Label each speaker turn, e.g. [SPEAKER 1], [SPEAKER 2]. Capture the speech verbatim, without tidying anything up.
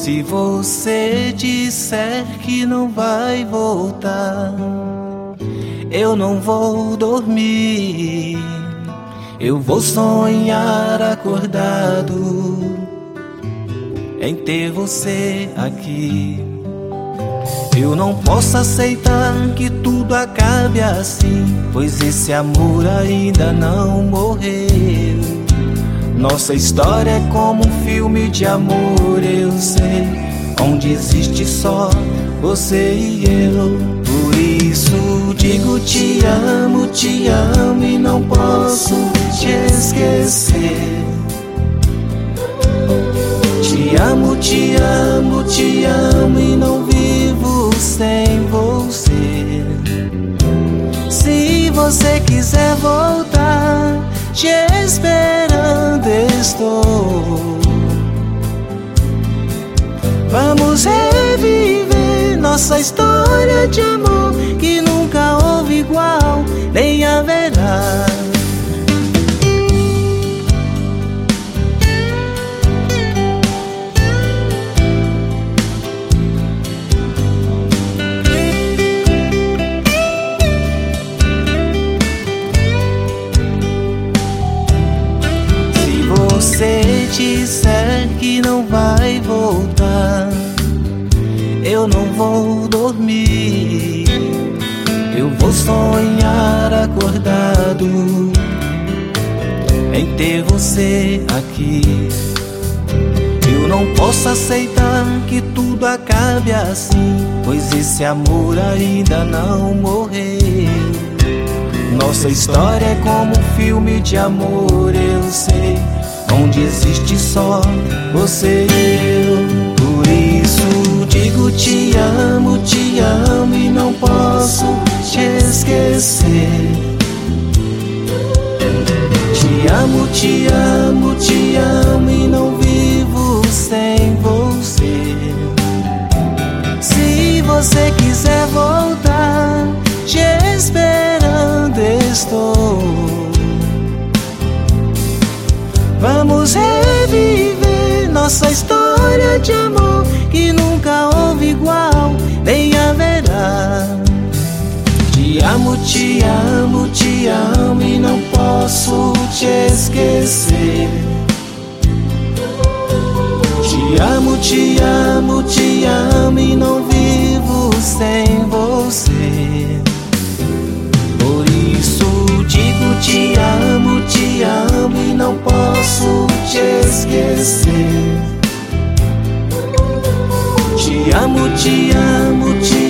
[SPEAKER 1] Se você disser que não vai voltar, eu não vou dormir. Eu vou sonhar acordado em ter você aqui. Eu não posso aceitar que tudo acabe assim, pois esse amor ainda não morreu. Nossa história é como um filme de amor, eu sei, onde existe só você e eu. Por isso digo te amo, te amo e não posso te esquecer. Te amo, te amo, te amo e não vivo sem você. Se você quiser voltar, te esperando estou. Vamos reviver nossa história de amor, que nunca houve igual, nem haverá. Se você disser que não vai voltar, eu não vou dormir. Eu vou sonhar acordado em ter você aqui. Eu não posso aceitar que tudo acabe assim, pois esse amor ainda não morreu. Nossa história é como um filme de amor, eu sei, onde existe só você e eu. Por isso digo te amo, te amo e não posso te esquecer. Te amo, te amo, te amo e não vivo sem você. Se você quiser voltar, te esperando estou. Vamos reviver nossa história de amor, que nunca houve igual, nem haverá. Te amo, te amo, te amo e não posso te esquecer. Te amo, te amo, te amo e não vivo sem você. Por isso digo te amo, te amo e não posso te esquecer. Te amo, te amo, te